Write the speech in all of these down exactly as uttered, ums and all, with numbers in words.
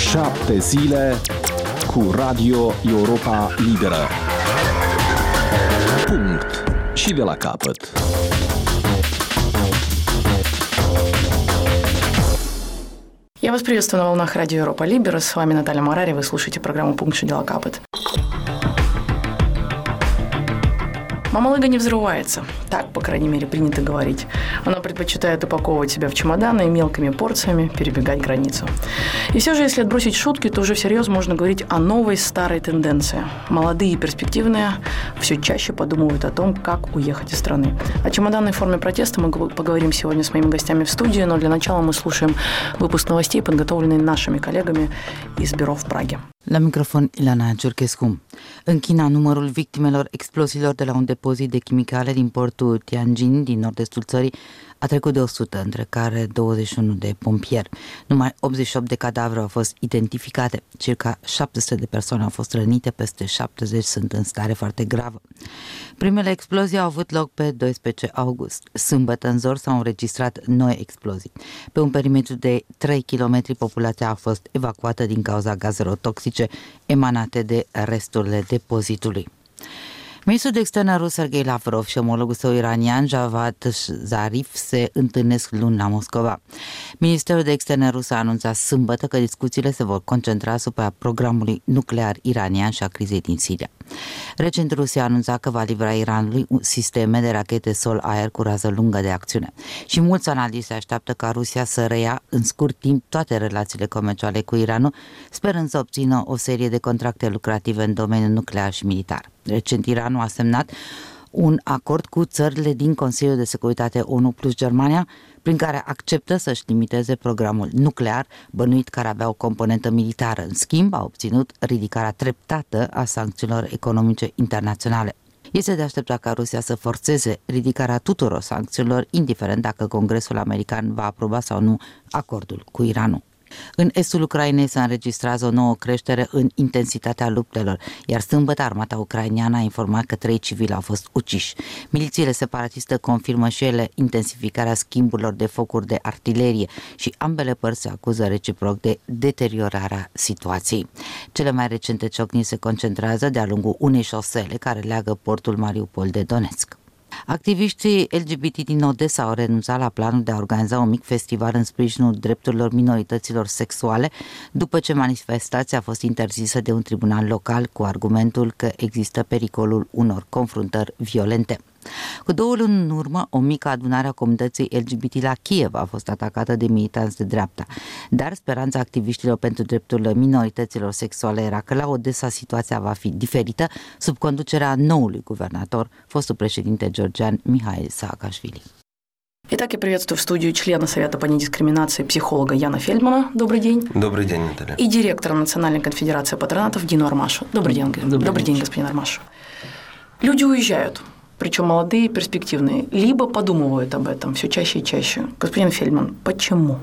Șapte zile cu Radio Europa Liberă. Punct. Și de la capăt. Я вас приветствую на волнах Радио Европа Либера. С вами Наталья Марари. Вы слушаете программу «Пункт. Что дела капает». Мамалыга не взрывается. Так, по крайней мере, принято говорить. Она предпочитает упаковывать себя в чемоданы и мелкими порциями перебегать границу. И все же, если отбросить шутки, то уже всерьез можно говорить о новой старой тенденции. Молодые и перспективные все чаще подумывают о том, как уехать из страны. О чемоданной форме протеста мы поговорим сегодня с моими гостями в студии, но для начала мы слушаем выпуск новостей, подготовленный нашими коллегами из бюро в Праге. La microfon, Ilana Ciurchescu. În China, numărul victimelor exploziilor de la un depozit de chimicale din portul Tianjin, din nord-estul țării, a trecut de o sută, între care douăzeci și unu de pompieri. Numai optzeci și opt de cadavre au fost identificate, circa șapte sute de persoane au fost rănite, peste șaptezeci sunt în stare foarte gravă. Primele explozii au avut loc pe doisprezece august. Sâmbătă, în Zor, s-au înregistrat noi explozii. Pe un perimetru de trei kilometri, populația a fost evacuată din cauza gazelor toxice emanate de resturile depozitului. Ministrul de externe rus Sergei Lavrov și omologul său iranian Javad Zarif se întâlnesc luni la Moscova. Ministerul de externe rus a anunțat sâmbătă că discuțiile se vor concentra asupra programului nuclear iranian și a crizei din Siria. Recent, Rusia a anunțat că va livra Iranului sisteme de rachete sol-aer cu rază lungă de acțiune. Și mulți analiști așteaptă ca Rusia să reia în scurt timp toate relațiile comerciale cu Iranul, sperând să obțină o serie de contracte lucrative în domeniul nuclear și militar. Recent, Iranul a semnat un acord cu țările din Consiliul de Securitate O N U plus Germania, prin care acceptă să-și limiteze programul nuclear, bănuit că ar avea o componentă militară. În schimb, a obținut ridicarea treptată a sancțiunilor economice internaționale. Este de așteptat ca Rusia să forțeze ridicarea tuturor sancțiunilor, indiferent dacă Congresul American va aproba sau nu acordul cu Iranul. În estul Ucrainei se înregistrează o nouă creștere în intensitatea luptelor, iar sâmbătă armata ucraineană a informat că trei civili au fost uciși. Milițiile separatiste confirmă și ele intensificarea schimburilor de focuri de artilerie și ambele părți se acuză reciproc de deteriorarea situației. Cele mai recente ciocniri se concentrează de-a lungul unei șosele care leagă portul Mariupol de Donetsk. Activiștii L G B T din Odessa au renunțat la planul de a organiza un mic festival în sprijinul drepturilor minorităților sexuale, după ce manifestația a fost interzisă de un tribunal local cu argumentul că există pericolul unor confruntări violente. Cu două luni în urmă, o mică adunare a comunității L G B T la Kiev a fost atacată de militanți de dreapta, dar speranța activiștilor pentru drepturile minorităților sexuale era că la Odessa situația va fi diferită sub conducerea noului guvernator, fostul președinte georgian Mihail Saakashvili. Итак, я приветствую в студию члена Совета по недискриминации психолога Яна Фельдмана. Добрый день. Добрый день, Наталья. И директора Национальной конфедерации патронатов Дину Армашу. Добрый день, Добрый, Добрый день, господин Армашу. Люди уезжают, причем молодые и перспективные, либо подумывают об этом все чаще и чаще. Господин Фельдман, почему?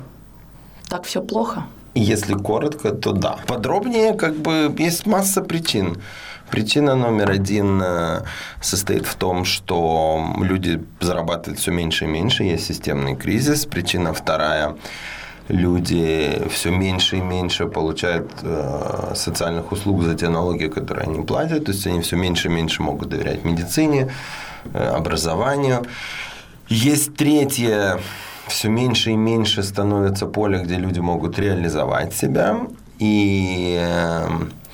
Так все плохо? Если коротко, то да. Подробнее, как бы, есть масса причин. Причина номер один состоит в том, что люди зарабатывают все меньше и меньше, есть системный кризис. Причина вторая – люди все меньше и меньше получают э, социальных услуг за те налоги, которые они платят. То есть они все меньше и меньше могут доверять медицине, э, образованию. Есть третье – все меньше и меньше становится поле, где люди могут реализовать себя. И э,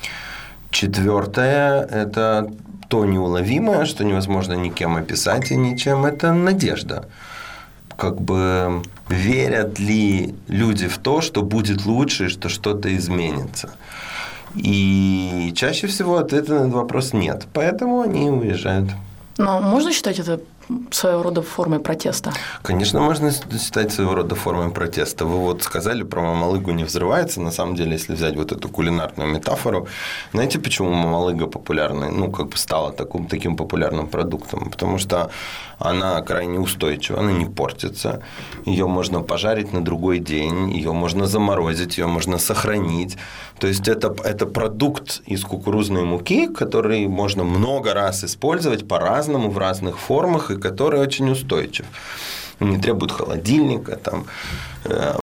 четвертое – это то неуловимое, что невозможно никем описать и ничем – это надежда. Как бы верят ли люди в то, что будет лучше, что что-то изменится. И чаще всего ответа на этот вопрос нет, поэтому они уезжают. Но можно считать это своего рода формой протеста? Конечно, можно считать своего рода формой протеста. Вы вот сказали про мамалыгу не взрывается. На самом деле, если взять вот эту кулинарную метафору, знаете, почему мамалыга популярна, ну, как бы стала таким, таким популярным продуктом? Потому что она крайне устойчива, она не портится. Ее можно пожарить на другой день, ее можно заморозить, ее можно сохранить. То есть это, это продукт из кукурузной муки, который можно много раз использовать по-разному, в разных формах, и который очень устойчив. Не требует холодильника, там,